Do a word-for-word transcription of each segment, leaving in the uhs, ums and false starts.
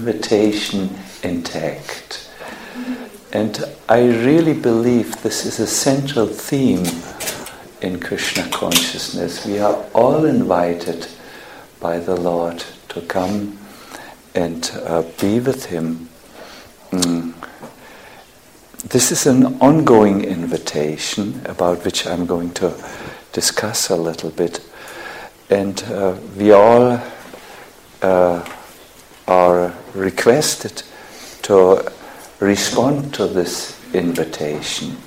invitation intact. And I really believe this is a central theme in Krishna consciousness. We are all invited by the Lord to come and uh, be with Him. Mm. This is an ongoing invitation about which I'm going to discuss a little bit. And uh, we all uh, are requested to respond to this invitation.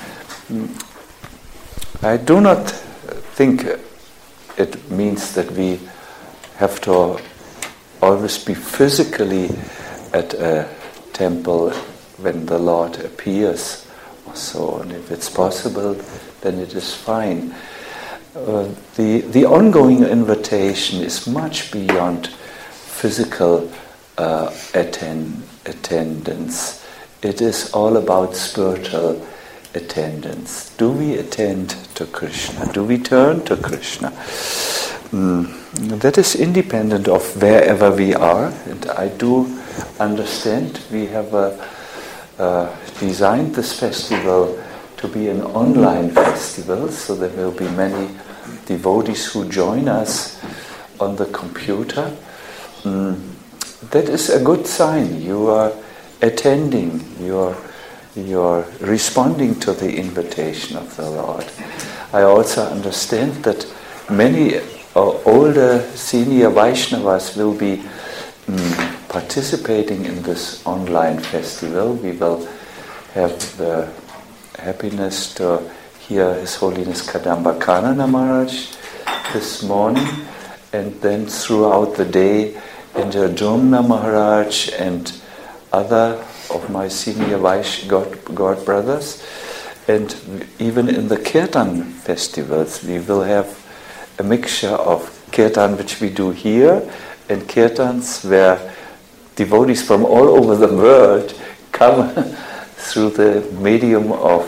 I do not think it means that we have to always be physically at a temple when the Lord appears or so, and if it's possible, then it is fine. Uh, the, the ongoing invitation is much beyond physical uh, attend, attendance. It is all about spiritual attendance. Do we attend to Krishna? Do we turn to Krishna? Mm, that is independent of wherever we are, and I do understand we have a, uh, designed this festival to be an online festival, so there will be many devotees who join us on the computer. Mm, that is a good sign. You are attending, you are, you are responding to the invitation of the Lord. I also understand that many uh, older senior Vaishnavas will be mm, participating in this online festival. We will have the happiness to hear His Holiness Kadamba Kanana Maharaj this morning, and then throughout the day Indra Maharaj and other of my senior Vaish God, God brothers. And even in the Kirtan festivals we will have a mixture of Kirtan which we do here and Kirtans where devotees from all over the world come through the medium of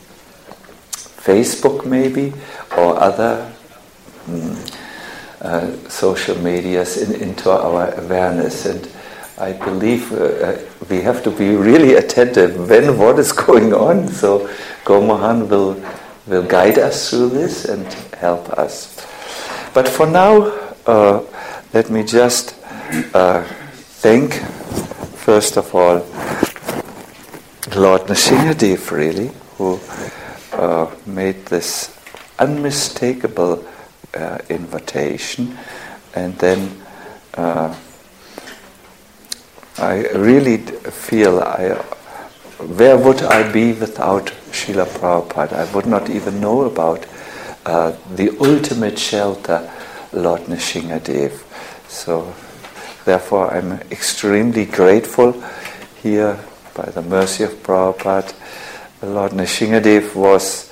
Facebook maybe or other mm, uh, social medias in, into our awareness. And I believe uh, we have to be really attentive when what is going on. So Gomohan will will guide us through this and help us. But for now, uh, let me just uh, thank, first of all, Lord Nrsimhadev, really, who uh, made this unmistakable uh, invitation, and then uh, I really feel I, where would I be without Srila Prabhupada? I would not even know about uh, the ultimate shelter, Lord Nrsimhadev. So therefore I'm extremely grateful here by the mercy of Prabhupada. Lord Nrsimhadev was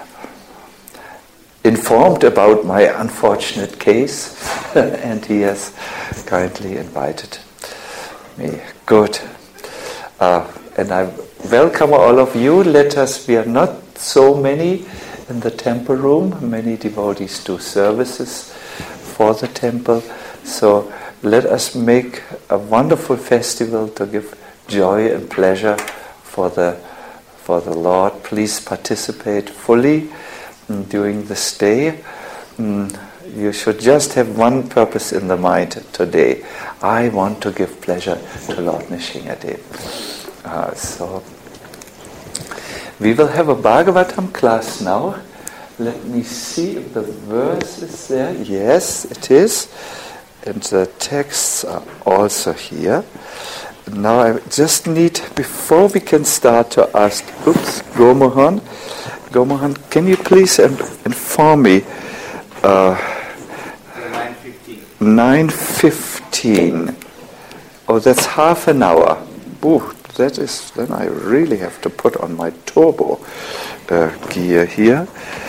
informed about my unfortunate case and he has kindly invited me. Good. Uh, and I welcome all of you. Let us, we are not so many in the temple room. Many devotees do services for the temple. So let us make a wonderful festival to give joy and pleasure for the for the Lord. Please participate fully mm, during this day. Mm, you should just have one purpose in the mind today. I want to give pleasure to Lord Nrsimhadev. Uh, so we will have a Bhagavatam class now. Let me see if the verse is there. Yes, it is. And the texts are also here. Now I just need, before we can start, to ask, oops, Gomohan, Gomohan, can you please um, inform me? Uh, nine fifteen. nine fifteen. Oh, that's half an hour. Ooh, that is, then I really have to put on my turbo uh, gear here.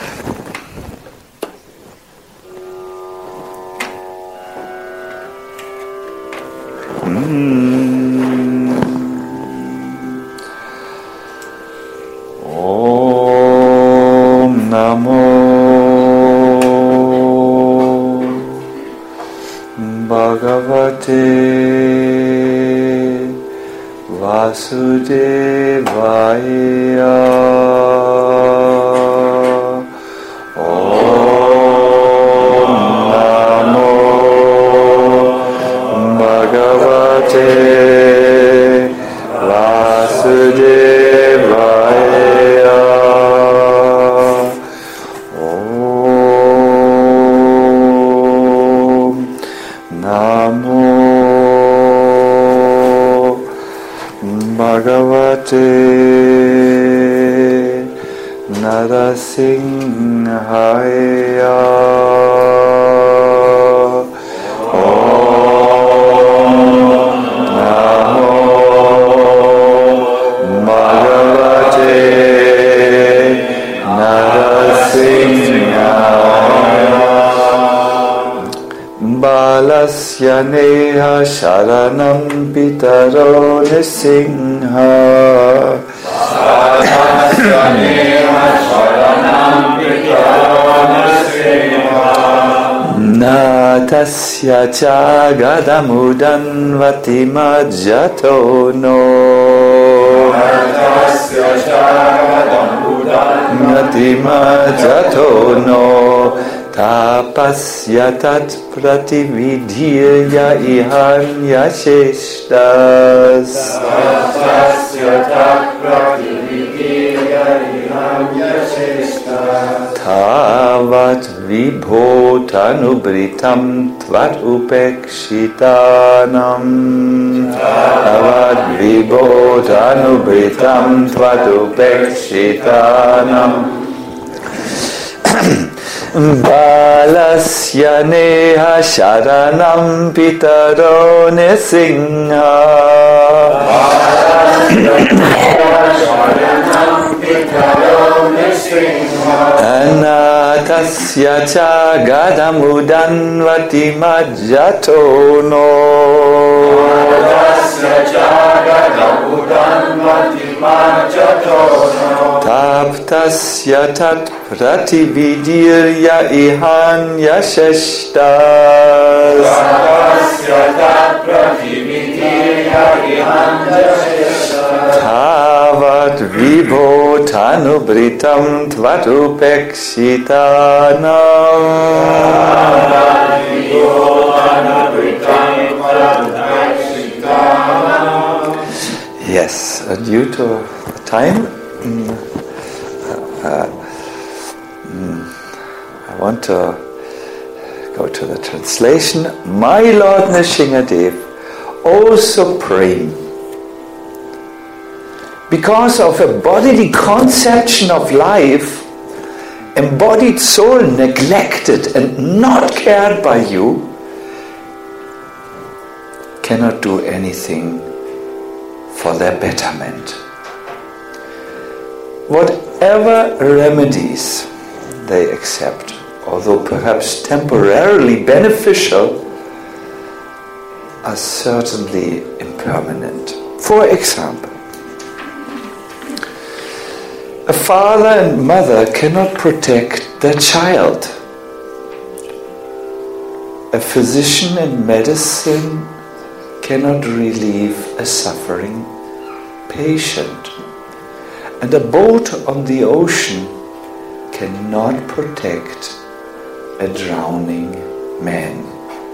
Mm. Om Namo Bhagavate Vasudevaya. Narasimhaya. Balasya neha sharanam pitaro nisingha. Balasya neha sharanam pitaro nisingha. Natasya chagadamudan vatimajato no. Natasya chagadamudan vatimajato no. Tapasya tat pratividhya ihanya sheshtas. Tapasya tat pratividhya ihanya sheshtas. Tavat vibhotanubritam tvat upekshitanam. Tavat vibhotanubritam tvat upekshitanam. Balasya neha sharanam pitaro nisingha. Anatasya chagadamudan vatimajato no. Anatasya chagadamudan vatimajato no. Taptasya tat pratividirya ihanya sheshtas. Taptasya tat pratividirya ihanya sheshtas. Tavat vibhotanubritam tvat upekshitanam. Tavat vibhotanubritam tvat upekshitanam. Yes, and due to the time, mm, uh, mm, I want to go to the translation. My Lord Nrsingadev, O Supreme, because of a bodily conception of life, embodied soul neglected and not cared by you, cannot do anything for their betterment. Whatever remedies they accept, although perhaps temporarily beneficial, are certainly impermanent. For example, a father and mother cannot protect their child. A physician in medicine cannot relieve a suffering patient. And a boat on the ocean cannot protect a drowning man.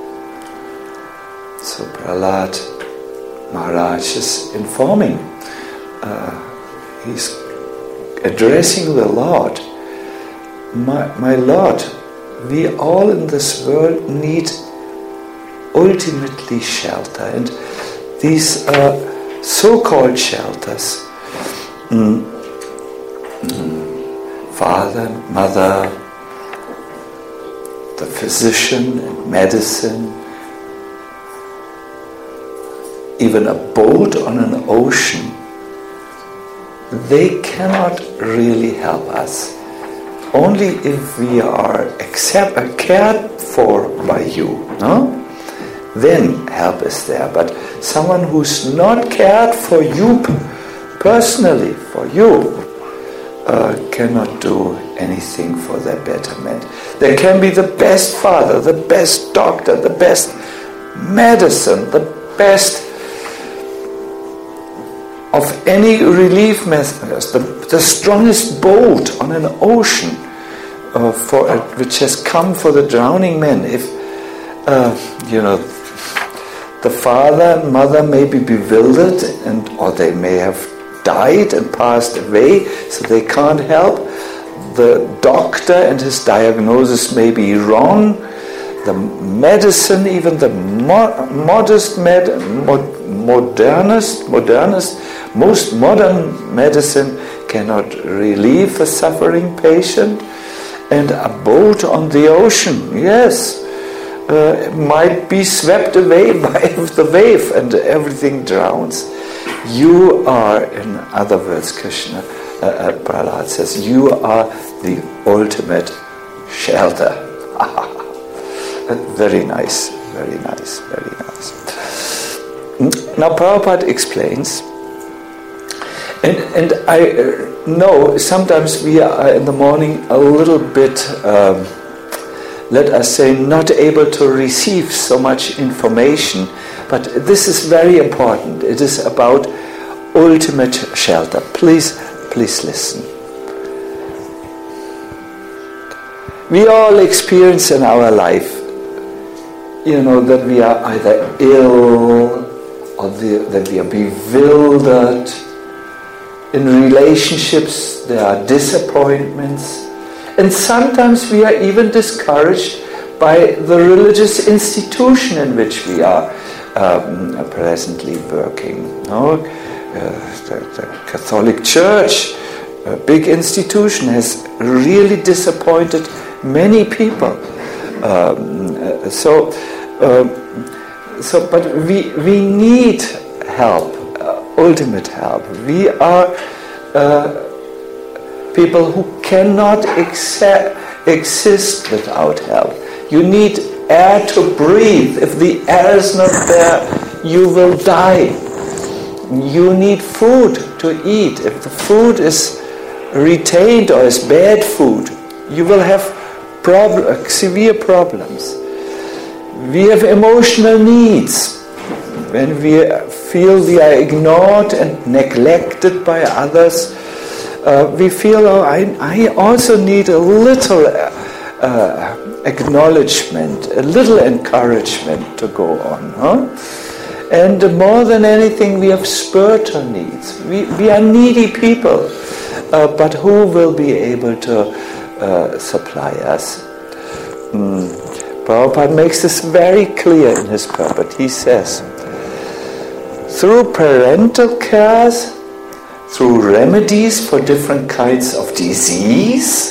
So Prahlad Maharaj is informing, uh, he's addressing the Lord. My, my Lord, we all in this world need ultimately shelter, and these uh, so-called shelters, mm, mm, father, mother, the physician and medicine, even a boat on an ocean, they cannot really help us. Only if we are accept, uh, cared for by you, no? Then help is there. But someone who's not cared for you personally, for you, uh, cannot do anything for their betterment. There can be the best father, the best doctor, the best medicine, the best of any relief measures, the, the strongest boat on an ocean uh, for uh, which has come for the drowning men. If uh, you know, the father and mother may be bewildered, and or they may have died and passed away, so they can't help. The doctor and his diagnosis may be wrong. The medicine, even the mo- modest, med- mod- modernist, modernist, most modern medicine cannot relieve a suffering patient. And a boat on the ocean, yes, uh, might be swept away by the wave and everything drowns. You are, in other words, Krishna, uh, uh, Prahlad says, you are the ultimate shelter. Very nice, very nice, very nice. Now Prabhupada explains, and, and I uh, know sometimes we are in the morning a little bit, um, let us say, not able to receive so much information, but this is very important. It is about ultimate shelter. Please, please listen. We all experience in our life, you know, that we are either ill or the, that we are bewildered. In relationships, there are disappointments. And sometimes we are even discouraged by the religious institution in which we are um, presently working. No? Uh, the, the Catholic Church, a big institution, has really disappointed many people. Um, uh, so, uh, so, but we we need help, uh, ultimate help. We are uh, people who cannot accept, exist without help. You need air to breathe. If the air is not there, you will die. You need food to eat. If the food is retained or is bad food, you will have Problem, severe problems. We have emotional needs. When we feel we are ignored and neglected by others, uh, we feel, oh, I, I also need a little uh, acknowledgement, a little encouragement to go on. Huh? And more than anything, we have spiritual needs. We, we are needy people, uh, but who will be able to Uh, supply us? Mm. Prabhupada makes this very clear in his purport. He says, through parental cares, through remedies for different kinds of disease,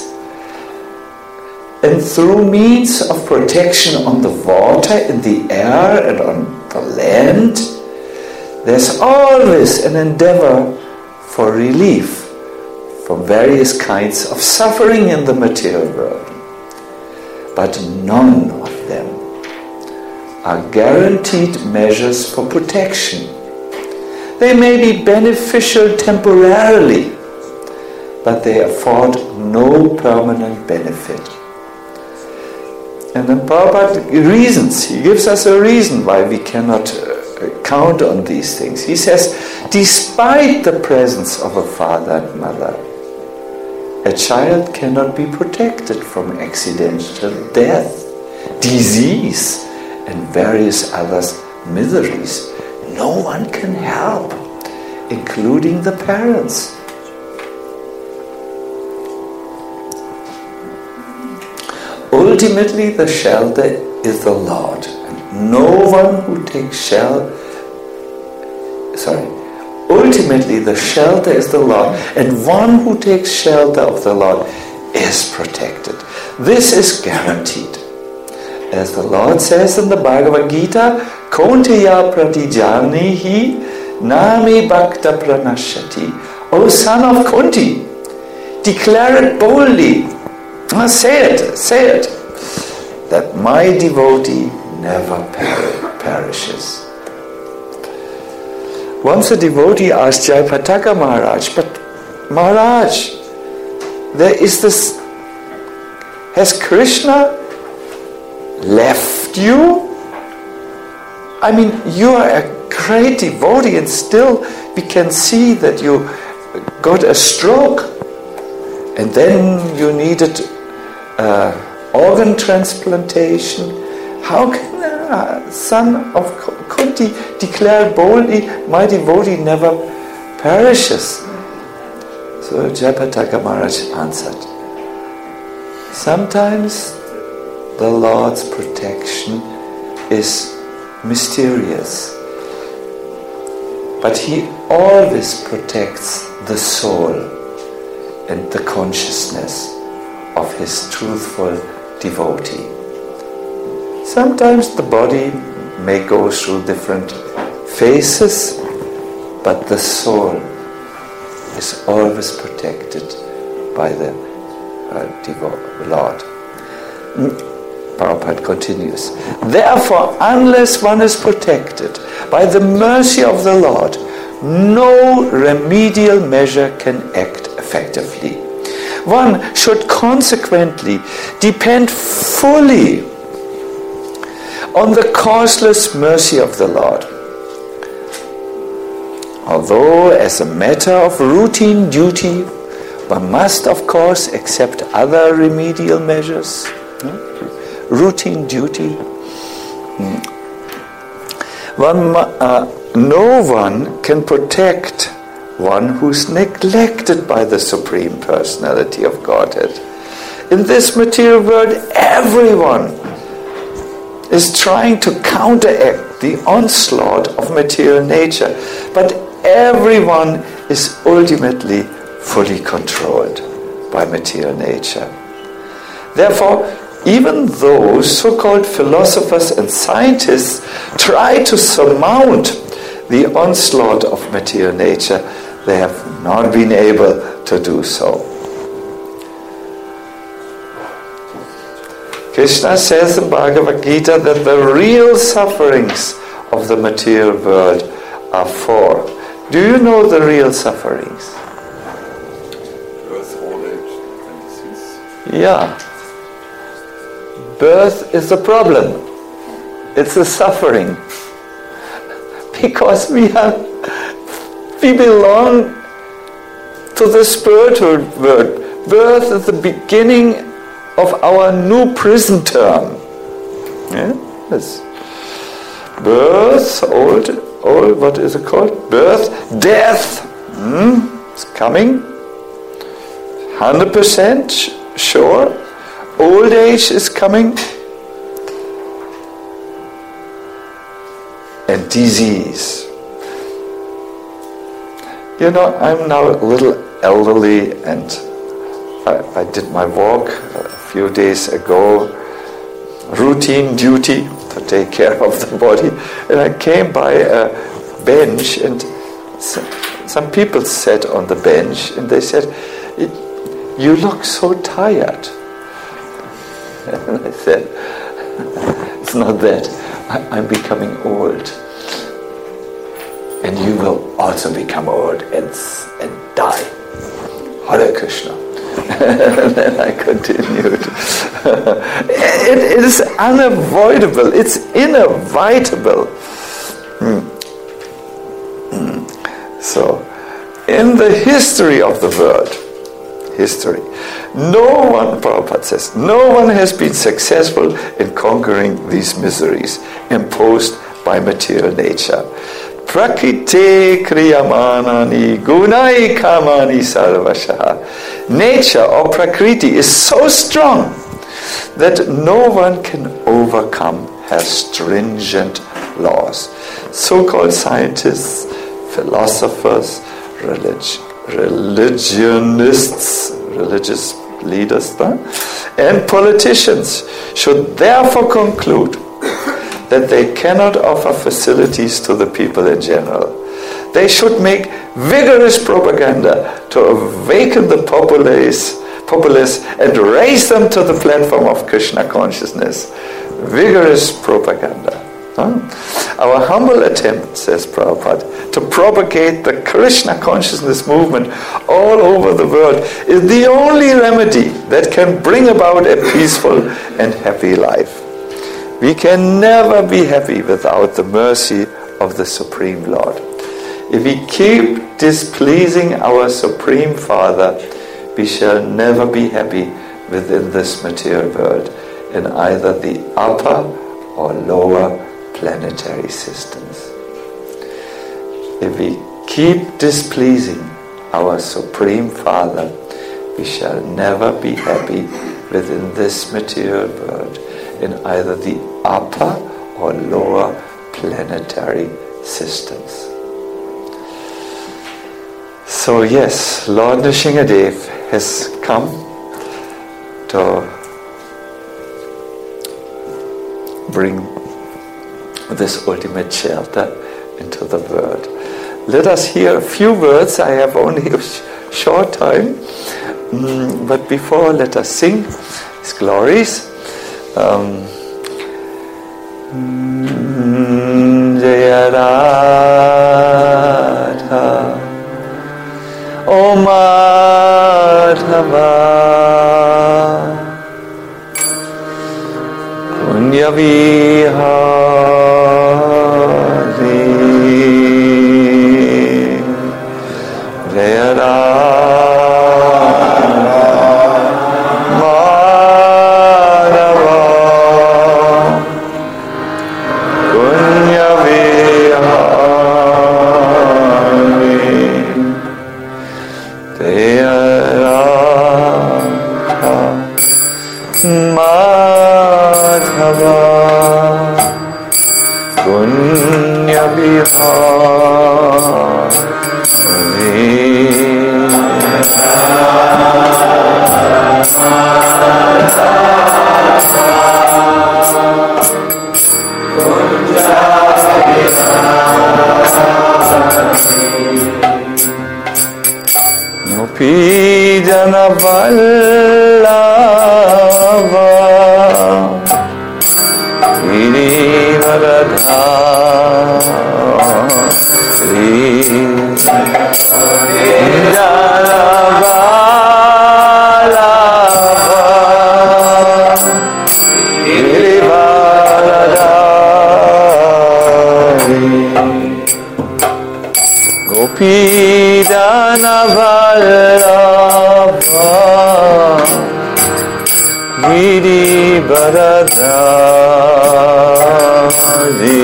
and through means of protection on the water, in the air, and on the land, there's always an endeavor for relief from various kinds of suffering in the material world. But none of them are guaranteed measures for protection. They may be beneficial temporarily, but they afford no permanent benefit. And then Prabhupada reasons, he gives us a reason why we cannot uh, count on these things. He says, despite the presence of a father and mother, a child cannot be protected from accidental death, disease, and various other miseries. No one can help, including the parents. Ultimately, the shelter is the Lord. And no one who takes shelter, sorry, ultimately, the shelter is the Lord, and one who takes shelter of the Lord is protected. This is guaranteed. As the Lord says in the Bhagavad Gita, Kaunteya pratijanihi nami bhakta pranashati. O son of Kunti, declare it boldly. Uh, say it, say it, that my devotee never per- perishes. Once a devotee asked Jayapataka Maharaj, but Maharaj, there is this, has Krishna left you? I mean, you are a great devotee, and still we can see that you got a stroke, and then you needed uh, organ transplantation. How can a son of Kunti declare boldly, my devotee never perishes? So Jayapataka Maharaj answered, sometimes the Lord's protection is mysterious, but He always protects the soul and the consciousness of His truthful devotee. Sometimes the body may go through different phases, but the soul is always protected by the uh, devo- Lord. Prabhupada continues, therefore, unless one is protected by the mercy of the Lord, no remedial measure can act effectively. One should consequently depend fully on the causeless mercy of the Lord. Although as a matter of routine duty, one must of course accept other remedial measures. Hmm? Routine duty. Hmm. One, uh, no one can protect one who's neglected by the Supreme Personality of Godhead. In this material world, everyone is trying to counteract the onslaught of material nature, but everyone is ultimately fully controlled by material nature. Therefore, even those so-called philosophers and scientists try to surmount the onslaught of material nature, they have not been able to do so. Krishna says in Bhagavad Gita that the real sufferings of the material world are four. Do you know the real sufferings? Birth, old age, and disease. Yeah. Birth is the problem. It's a suffering. Because we are, we belong to the spiritual world. Birth is the beginning of our new prison term. Yeah? Yes. Birth, old, old, what is it called? Birth, death. Hmm? It's coming. one hundred percent sure. Old age is coming. And disease. You know, I'm now a little elderly, and I, I did my walk a few days ago, routine duty to take care of the body, and I came by a bench, and some, some people sat on the bench, and they said, "You look so tired." And I said, "It's not that. I, I'm becoming old. And you will also become old and, and die. Hare Krishna." And then I continued. it, it is unavoidable. It's inevitable. Hmm. Hmm. So, in the history of the world, history, no one, Prabhupada says, no one has been successful in conquering these miseries imposed by material nature. Prakriti kriyamanani gunai kamani sarvashaha. Nature or Prakriti is so strong that no one can overcome her stringent laws. So-called scientists, philosophers, relig- religionists, religious leaders, huh? and politicians should therefore conclude that they cannot offer facilities to the people in general. They should make vigorous propaganda to awaken the populace, populace and raise them to the platform of Krishna consciousness. Vigorous propaganda. Huh? Our humble attempt, says Prabhupada, to propagate the Krishna consciousness movement all over the world is the only remedy that can bring about a peaceful and happy life. We can never be happy without the mercy of the Supreme Lord. If we keep displeasing our Supreme Father, we shall never be happy within this material world in either the upper or lower planetary systems. If we keep displeasing our Supreme Father, we shall never be happy within this material world in either the upper or lower planetary systems. So yes, Lord Nrsingadev has come to bring this ultimate shelter into the world. Let us hear a few words. I have only a sh- short time, mm, but before, let us sing His glories. Um, Jaya Radha, O Madhava, Punya Vihari, Jaya Radha, Madhava, Punya Vihari, Jaya Radha, Madhava, Punya Vihari, Gopi Jana Vallabha, Girivaradhari, Jana Vallabha, Girivaradhari, Gopi Jana Vallabha, Girivaradhari,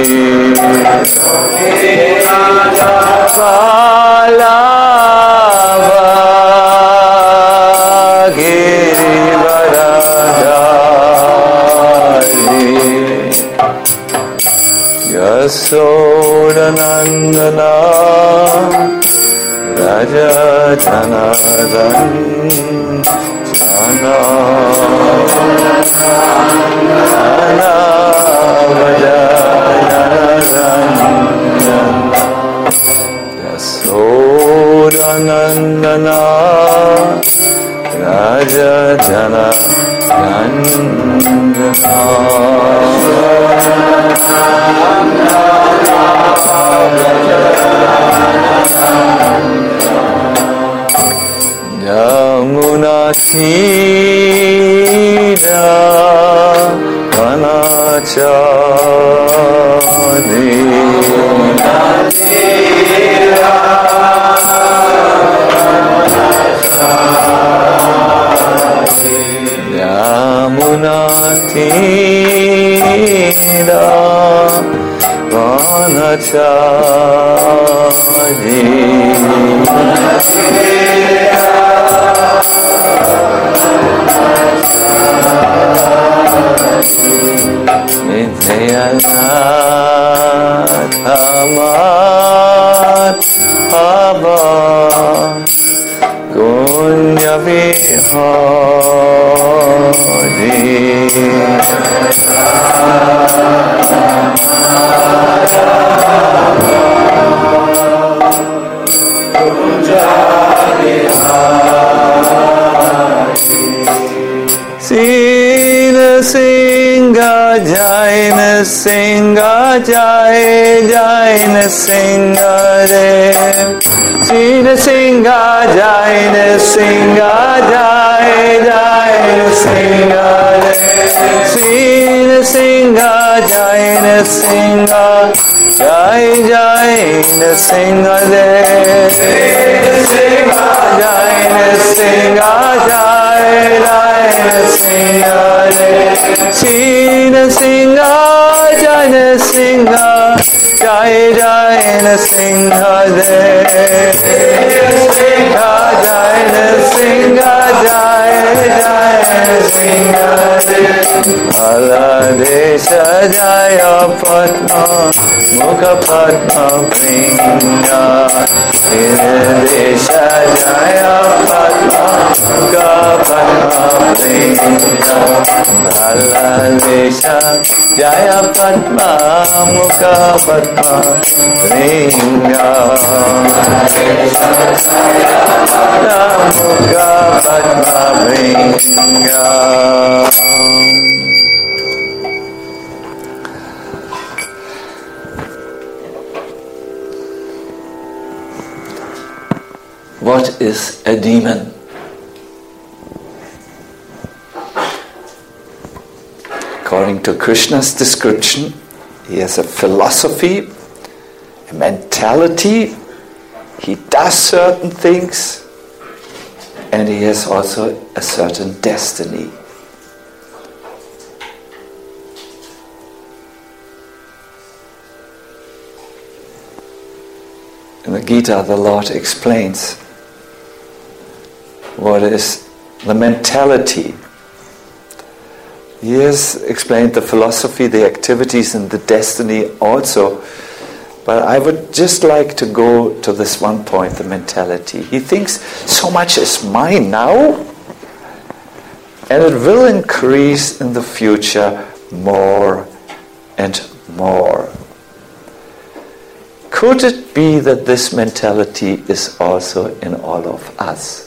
Vallabha, Girivaradhari, Yasodanandana, Raja Janardana, Jana Vajanardana, Yasodanandana, Raja Janardana, Yamuna Tira Vanachari, Yamuna Tira Vanachari, Madhava, Punya Vihari, Sina Singha Jaina Singha Jai Jaina Singha Re, Sina Singha Jaina Singha Jai Jaina Singha Re, Sina Singha Jaina Singha Jai Nrsimhadev, Jai Nrsimhadev, Jai Nrsimhadev, Shri Nrsimha, Jai Nrsimha, Jai Jai Nrsimhadev, Jai Nrsimha, Jai Jai Nrsimhadev, Aladesha Jaya Padma, Mukha Padma Bringa, Desha Jaya Padma, Mukha Padma Bringa, Aladesha Jaya Padma, Mukha Padma Bringa, Mukha Padma Bringa. What is a demon? According to Krishna's description, he has a philosophy, a mentality, he does certain things, and he has also a certain destiny. In the Gita, the Lord explains what is the mentality. He has explained the philosophy, the activities, and the destiny also. But I would just like to go to this one point, the mentality. He thinks so much is mine now, and it will increase in the future more and more. Could it be that this mentality is also in all of us?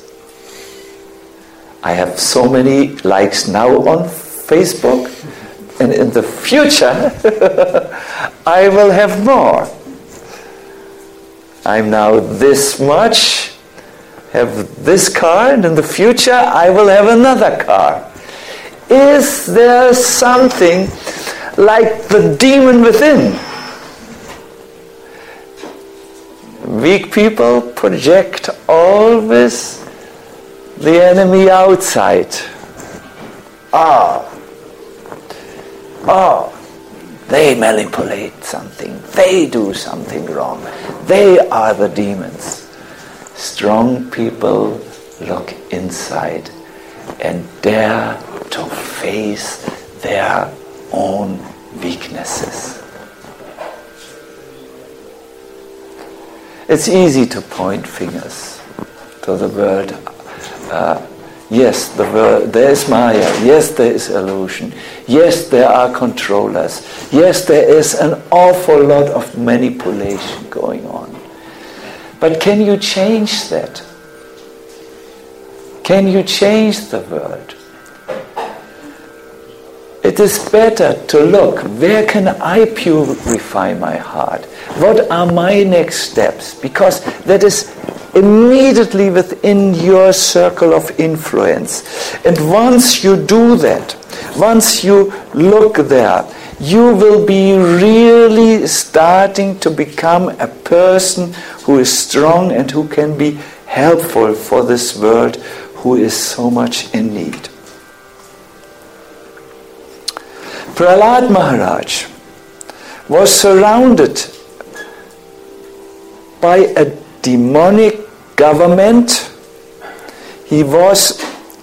I have so many likes now on Facebook, and in the future I will have more. I'm now this much, have this car, and in the future I will have another car. Is there something like the demon within? Weak people project always the enemy outside. Ah, ah, they manipulate something. They do something wrong. They are the demons. Strong people look inside and dare to face their own weaknesses. It's easy to point fingers to the world. Uh, yes, the world, there is Maya. Yes, there is illusion. Yes, there are controllers. Yes, there is an awful lot of manipulation going on. But can you change that? Can you change the world? It is better to look, where can I purify my heart? What are my next steps? Because that is immediately within your circle of influence. And once you do that, once you look there, you will be really starting to become a person who is strong and who can be helpful for this world who is so much in need. Prahlad Maharaj was surrounded by a demonic government. He was,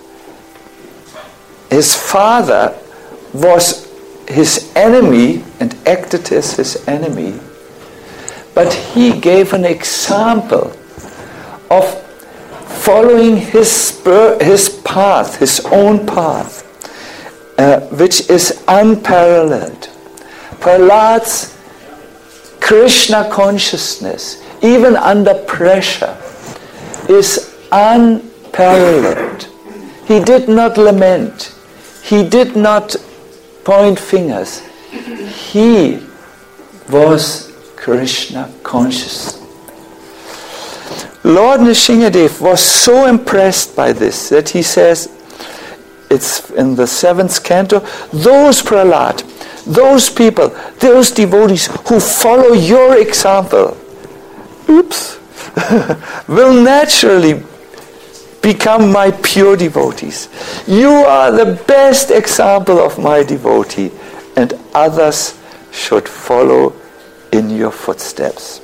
his father was his enemy and acted as his enemy. But he gave an example of following his, spur, his path, his own path. Uh, which is unparalleled. Prahlad's Krishna consciousness, even under pressure, is unparalleled. He did not lament. He did not point fingers. He was Krishna conscious. Lord Nrsimhadev was so impressed by this that he says, it's in the seventh canto, those Prahlad, those people, those devotees who follow your example oops, will naturally become my pure devotees. You are the best example of my devotee, and others should follow in your footsteps.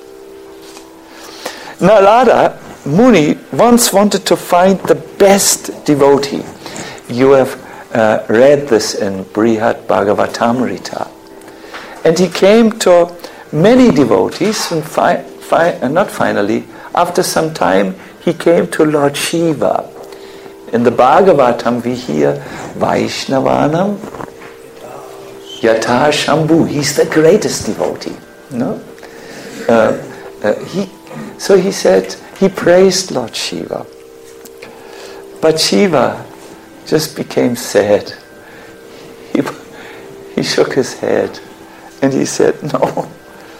Narada Muni once wanted to find the best devotee. You have uh, read this in Brihad Bhagavatamrita. And he came to many devotees, and fi- fi- uh, not finally, after some time, he came to Lord Shiva. In the Bhagavatam we hear Vaishnavanam Yatha Shambhu. He's the greatest devotee. No? Uh, uh, he, so he said, he praised Lord Shiva. But Shiva just became sad. He, he shook his head and he said, no,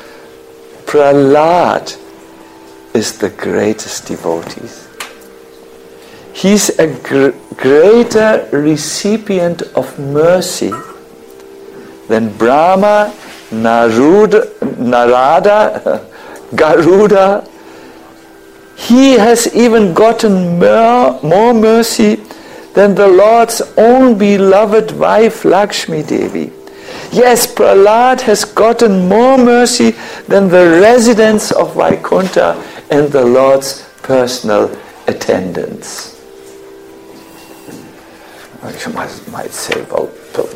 Prahlad is the greatest devotee. He's a gr- greater recipient of mercy than Brahma, Naruda, Narada, Garuda. He has even gotten more, more mercy than the Lord's own beloved wife Lakshmi Devi. Yes, Prahlad has gotten more mercy than the residents of Vaikuntha and the Lord's personal attendants. You might, might say, well,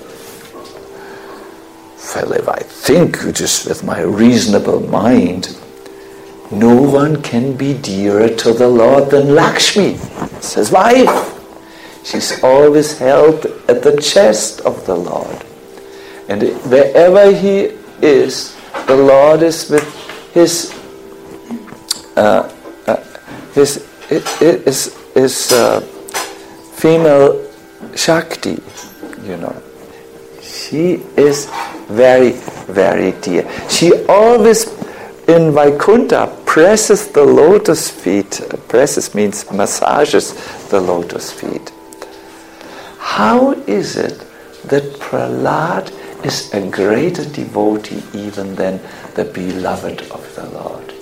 well, if I think just with my reasonable mind, no one can be dearer to the Lord than Lakshmi. It's his wife. She's always held at the chest of the Lord. And wherever he is, the Lord is with his uh, uh, his his, his uh, female Shakti, you know. She is very, very dear. She always in Vaikuntha presses the lotus feet. Presses means massages the lotus feet. How is it that Prahlad is a greater devotee even than the beloved of the Lord?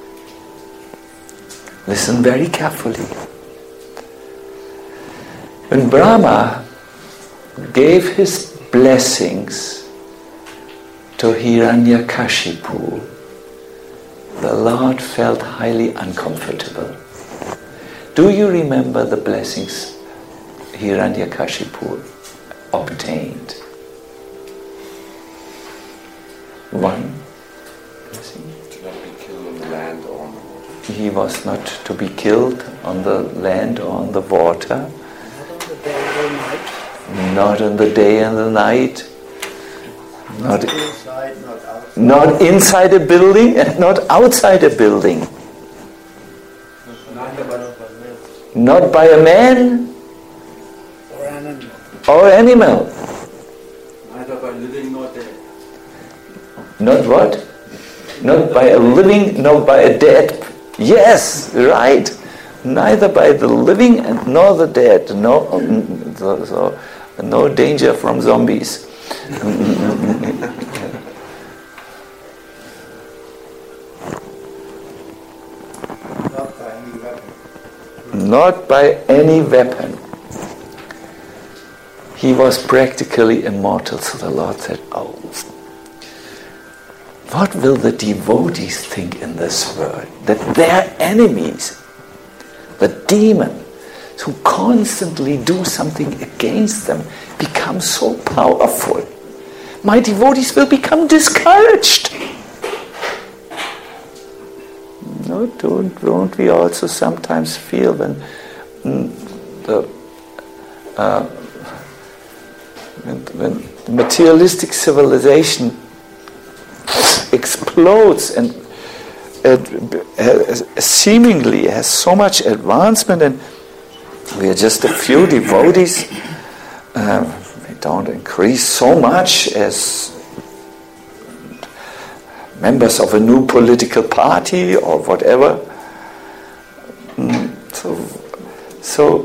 Listen very carefully. When Brahma gave his blessings to Hiranyakashipu, the Lord felt highly uncomfortable. Do you remember the blessings Hiranyakashipu obtained? One blessing. To not be killed on the land or on the water. He was not to be killed on the land or on the water. Not on the day and the night. Not inside, not outside. Not inside a building and not outside a building. Not by a man or animal. Or animal. Neither by living nor dead. Not what? Not by a living, nor by a dead. Yes, right. Neither by the living and nor the dead. No, so, so, no danger from zombies. Not by any weapon. Not by any weapon. He was practically immortal. So the Lord said, oh, what will the devotees think in this world? That their enemies, the demon, who constantly do something against them, become so powerful. My devotees will become discouraged. No, don't, don't we also sometimes feel when mm, the uh, when, when the materialistic civilization explodes and it seemingly has so much advancement and we are just a few devotees, uh, we don't increase so much as members of a new political party or whatever. So, so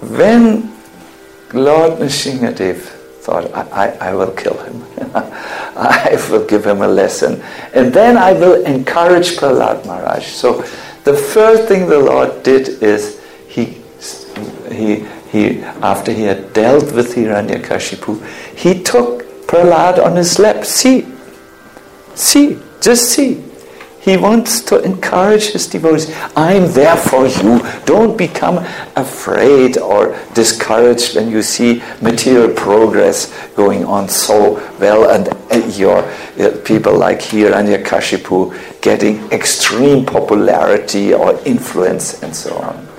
when Lord Nrsimhadev thought, I, I, I will kill him. I will give him a lesson. And then I will encourage Prahlad Maharaj. So the first thing the Lord did is he, he, he after he had dealt with Hiranyakashipu, he took Prahlad on his lap. See, see, just see. He wants to encourage his devotees. I'm there for you. Don't become afraid or discouraged when you see material progress going on so well and your uh, people like Hiranyakashipu getting extreme popularity or influence and so on.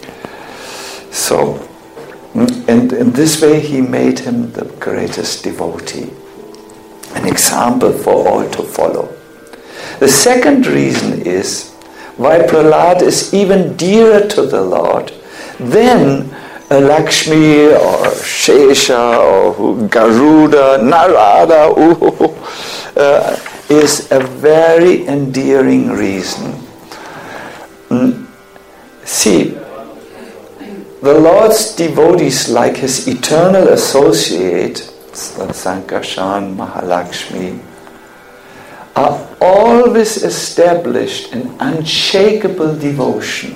So, and in this way he made him the greatest devotee, an example for all to follow. The second reason is why Prahlad is even dearer to the Lord than uh, Lakshmi or Shesha or Garuda, Narada, uh, is a very endearing reason. Mm. See, the Lord's devotees, like his eternal associate, Sankarshan, Mahalakshmi, are always established in unshakable devotion.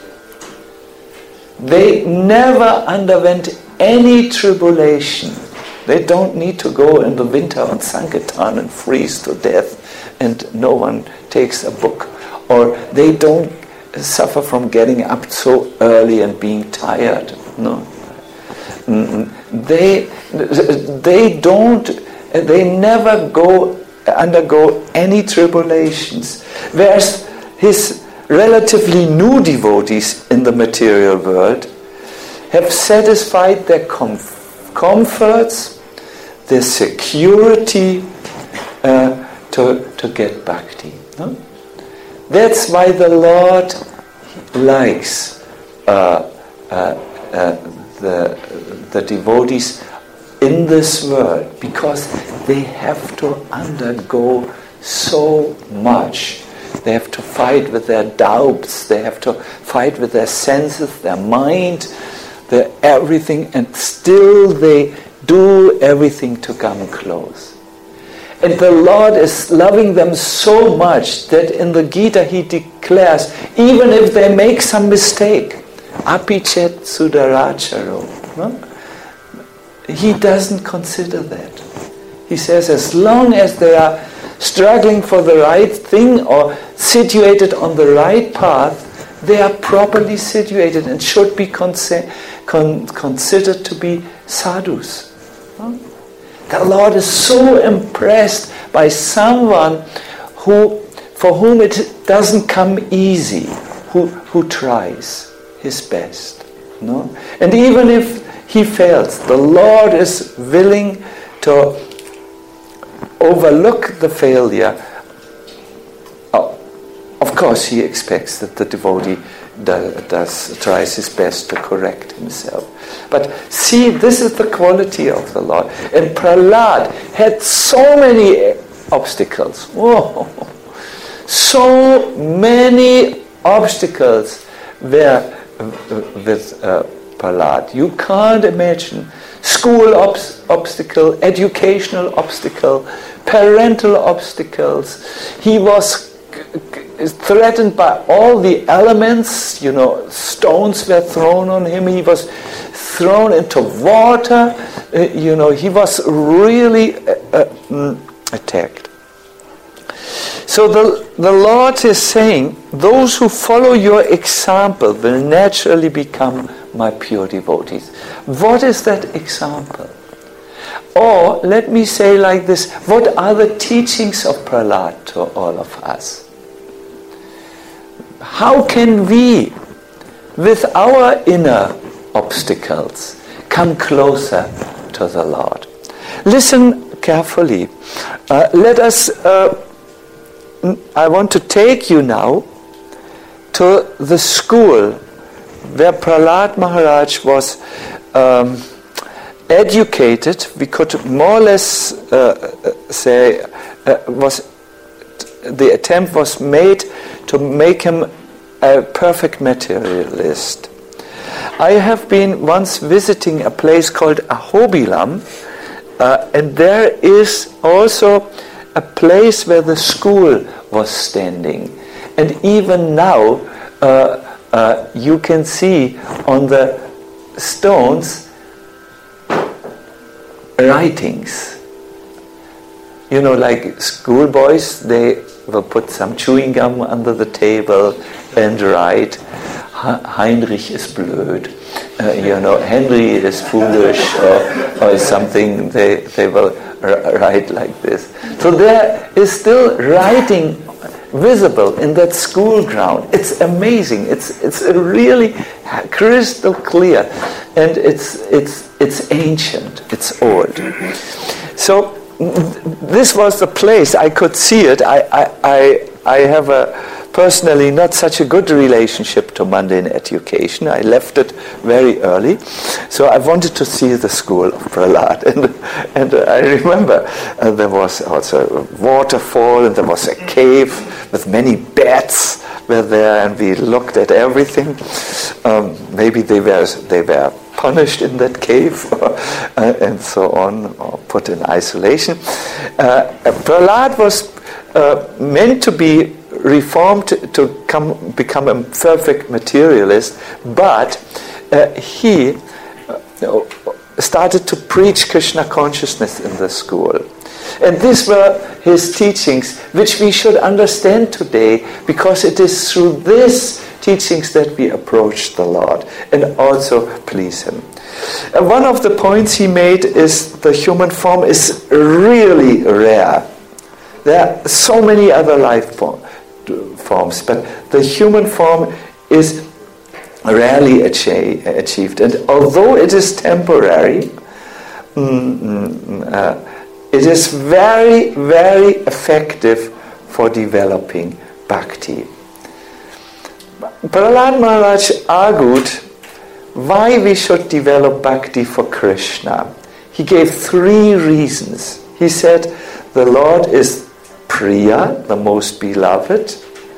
They never underwent any tribulation. They don't need to go in the winter on Sankirtan and freeze to death and no one takes a book. Or they don't suffer from getting up so early and being tired. No. They, they don't, they never go undergo any tribulations, whereas his relatively new devotees in the material world have satisfied their comf- comforts, their security uh, to, to get bhakti. No? That's why the Lord likes uh, uh, uh, the, the devotees in this world, because they have to undergo so much. They have to fight with their doubts, they have to fight with their senses, their mind, their everything, and still they do everything to come close. And the Lord is loving them so much that in the Gita he declares, even if they make some mistake, apichet sudaracharo, no? He doesn't consider that. He says as long as they are struggling for the right thing or situated on the right path, they are properly situated and should be consi- con- considered to be sadhus. Huh? The Lord is so impressed by someone who, for whom it doesn't come easy, who, who tries his best. No? And even if he fails, the Lord is willing to overlook the failure. Oh, of course, he expects that the devotee does, does tries his best to correct himself. But see, this is the quality of the Lord. And Prahlad had so many obstacles. Whoa! So many obstacles were with uh, Prahlad. You can't imagine. School ob- obstacle, educational obstacle, parental obstacles. He was c- c- threatened by all the elements. You know, stones were thrown on him. He was thrown into water. Uh, you know, he was really uh, uh, mm, attacked. So the, the Lord is saying, those who follow your example will naturally become my pure devotees. What is that example? Or, let me say like this, what are the teachings of Prahlad to all of us? How can we, with our inner obstacles, come closer to the Lord? Listen carefully. Uh, let us... Uh, I want to take you now to the school where Prahlad Maharaj was um, educated. We could more or less uh, say uh, was the attempt was made to make him a perfect materialist. I have been once visiting a place called Ahobilam uh, and there is also a place where the school was standing. And even now, uh, uh, you can see on the stones writings. You know, like schoolboys, they will put some chewing gum under the table and write, Heinrich is blöd. Uh, you know, Henry is foolish, or, or something. They they will r- write like this. So there is still writing visible in that school ground. It's amazing. It's it's really crystal clear, and it's it's it's ancient. It's old. So this was the place I could see it. I I I, I have a. Personally, not such a good relationship to mundane education. I left it very early, so I wanted to see the school of Prahlad. And, and uh, I remember uh, there was also a waterfall, and there was a cave with many bats were there, and we looked at everything. Um, maybe they were they were punished in that cave, or, uh, and so on, or put in isolation. Uh, Prahlad was uh, meant to be reformed to come become a perfect materialist, but uh, he uh, started to preach Krishna consciousness in the school. And these were his teachings, which we should understand today, because it is through these teachings that we approach the Lord and also please Him. And one of the points he made is the human form is really rare. There are so many other life forms. forms, but the human form is rarely achi- achieved. And although it is temporary, mm, uh, it is very, very effective for developing bhakti. Prahlad Maharaj argued why we should develop bhakti for Krishna. He gave three reasons. He said the Lord is Priya, the most beloved.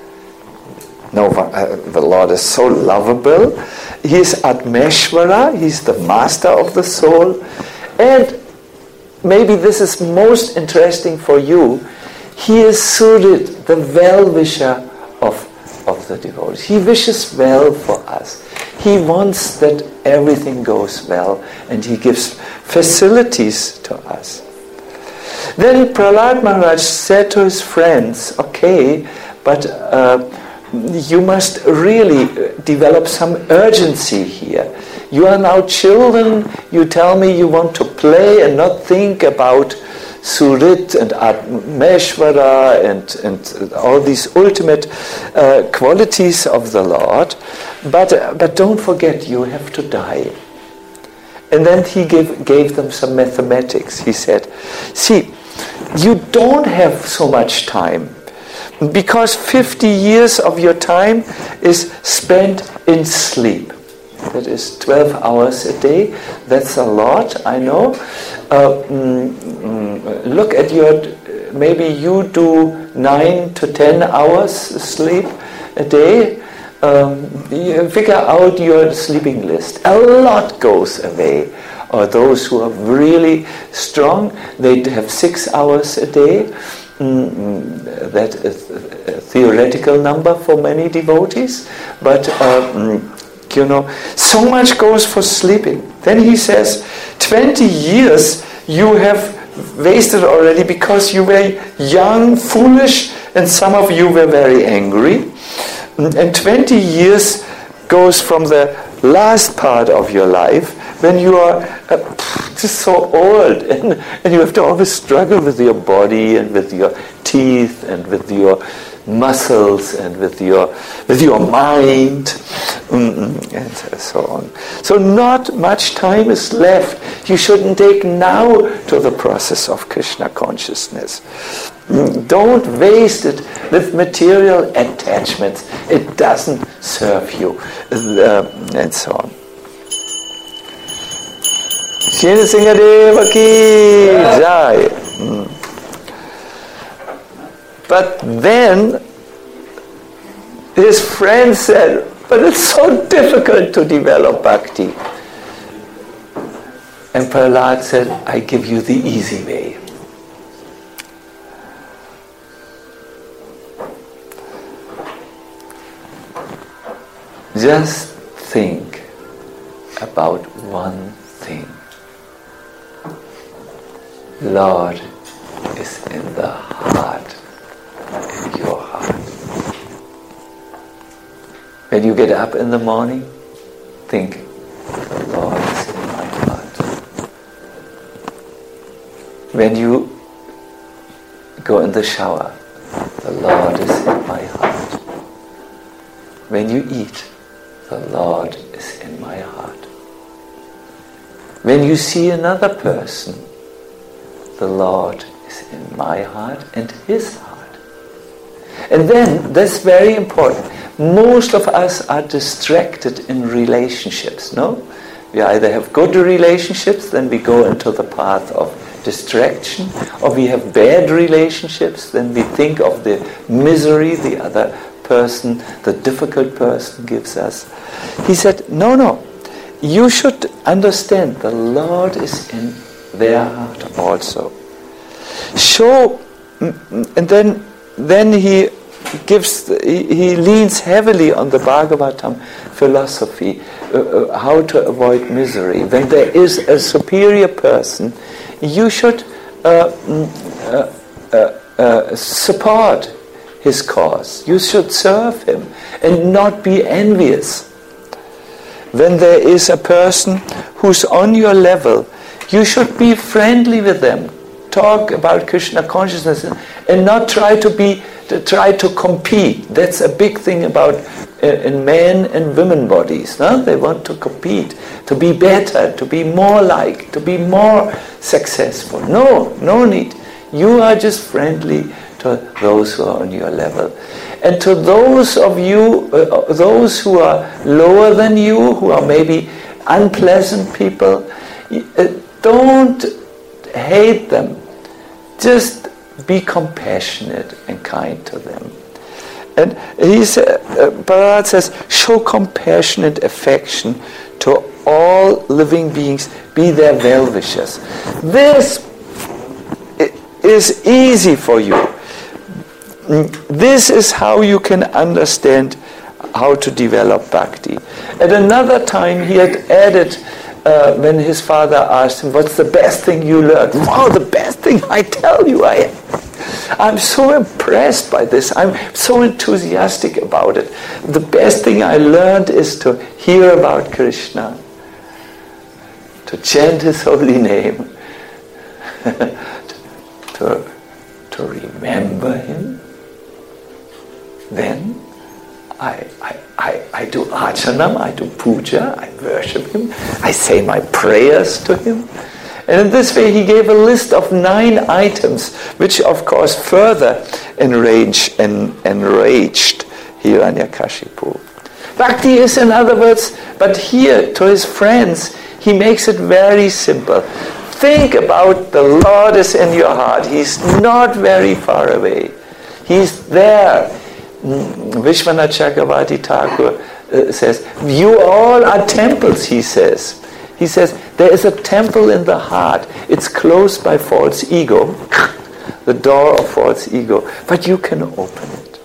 No, uh, the Lord is so lovable. He is Atmeshvara, He's the master of the soul. And maybe this is most interesting for you, He is Surit, the well-wisher of, of the devotees. He wishes well for us. He wants that everything goes well, and He gives facilities to us. Then Prahlad Maharaj said to his friends, okay, but uh, you must really develop some urgency here. You are now children, you tell me you want to play and not think about Surit and Atmeshvara and, and all these ultimate uh, qualities of the Lord, but, uh, but don't forget you have to die. And then he gave, gave them some mathematics. He said, see, you don't have so much time, because fifty years of your time is spent in sleep. That is twelve hours a day. That's a lot, I know. Uh, mm, mm, look at your, maybe you do nine to ten hours sleep a day. Um, you figure out your sleeping list. A lot goes away. Or those who are really strong, they have six hours a day. Mm, that is a theoretical number for many devotees, but uh, you know, so much goes for sleeping. Then he says, twenty years you have wasted already because you were young, foolish, and some of you were very angry. And twenty years goes from the last part of your life, when you are uh, just so old, and, and you have to always struggle with your body and with your teeth and with your muscles and with your with your mind, mm, and so on. So not much time is left. You shouldn't take now to the process of Krishna consciousness. Mm, don't waste it with material attachments. It doesn't serve you, uh, and so on. Shri Singadeva ki jai. Mm. But then his friend said, but it's so difficult to develop bhakti. And Prahlad said, I give you the easy way. Just think about one thing. Lord is in the heart, in your heart. When you get up in the morning, think, the Lord is in my heart. When you go in the shower, the Lord is in my heart. When you eat, the Lord is in my heart. When you see another person, the Lord is in my heart and his heart. And then, that's very important, most of us are distracted in relationships, no? We either have good relationships, then we go into the path of distraction, or we have bad relationships, then we think of the misery the other person, the difficult person gives us. He said, no, no, you should understand the Lord is in their heart also. Show, and then then he gives, he, he leans heavily on the Bhagavatam philosophy, uh, uh, how to avoid misery. When there is a superior person, you should uh, uh, uh, uh, support his cause. You should serve him and not be envious. When there is a person who's on your level, you should be friendly with them. Talk about Krishna consciousness and not try to be to try to compete. That's a big thing about uh, in men and women bodies. No? They want to compete, to be better, to be more like, to be more successful. No, no need. You are just friendly to those who are on your level. And to those of you, uh, those who are lower than you, who are maybe unpleasant people, uh, don't hate them. Just be compassionate and kind to them. And he said, uh, Prahlad says, show compassionate affection to all living beings, be their well-wishers. This is easy for you. This is how you can understand how to develop bhakti. At another time he had added, uh, when his father asked him, what's the best thing you learned? Wow, the best thing, I tell you, I, I'm so impressed by this. I'm so enthusiastic about it. The best thing I learned is to hear about Krishna, to chant his holy name, to, to remember him. Then I, I, I, I do archanam, I do puja, I worship him, I say my prayers to him. And in this way he gave a list of nine items, which of course further enraged, en, enraged Hiranyakashipu. Bhakti is, in other words, but here to his friends, he makes it very simple. Think about the Lord is in your heart. He's not very far away. He's there. Vishwanath Chakravarti Thakur uh, says, you all are temples, he says. He says, there is a temple in the heart. It's closed by false ego, the door of false ego, but you can open it.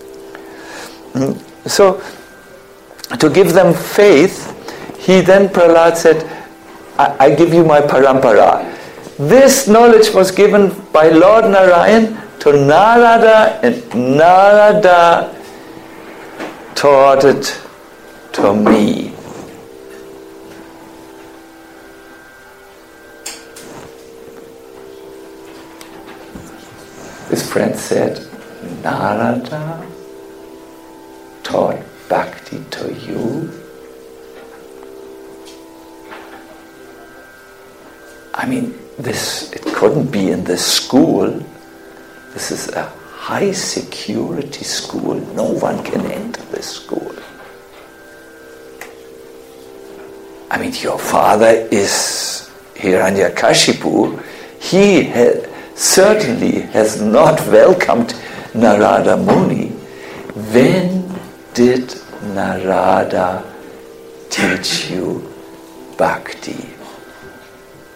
So, to give them faith, he then, Prahlad said, I, I give you my parampara. This knowledge was given by Lord Narayan to Narada, and Narada taught it to me. His friend said, Narada taught bhakti to you? I mean, this, it couldn't be in this school. This is a high security school. No one can enter this school. I mean, your father is Hiranyakashipu. He ha- certainly has not welcomed Narada Muni. When did Narada teach you bhakti?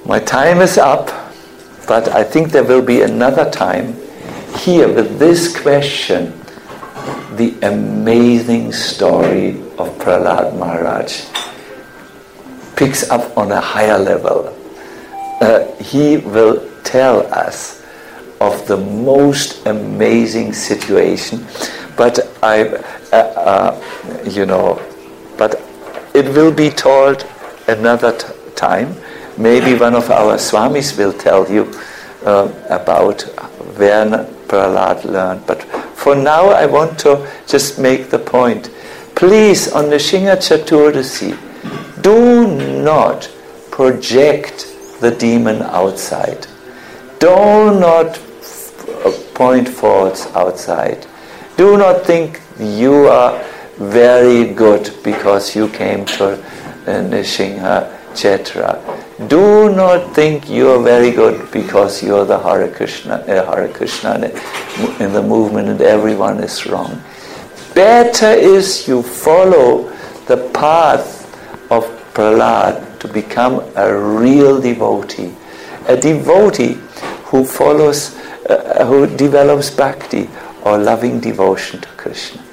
My time is up, but I think there will be another time here with this question, the amazing story of Prahlad Maharaj picks up on a higher level. Uh, he will tell us of the most amazing situation, but I, uh, uh, you know, but it will be told another t- time. Maybe one of our Swamis will tell you uh, about where Prahlad learned. But for now, I want to just make the point. Please, on the Nrsimha Chaturdasi, do not project the demon outside. Do not f- point faults outside. Do not think you are very good because you came to uh, Nrsimha Chatra. Do not think you are very good because you are the Hare Krishna, uh, Hare Krishna in the movement and everyone is wrong. Better is you follow the path of Prahlad to become a real devotee, a devotee who follows, uh, who develops bhakti or loving devotion to Krishna.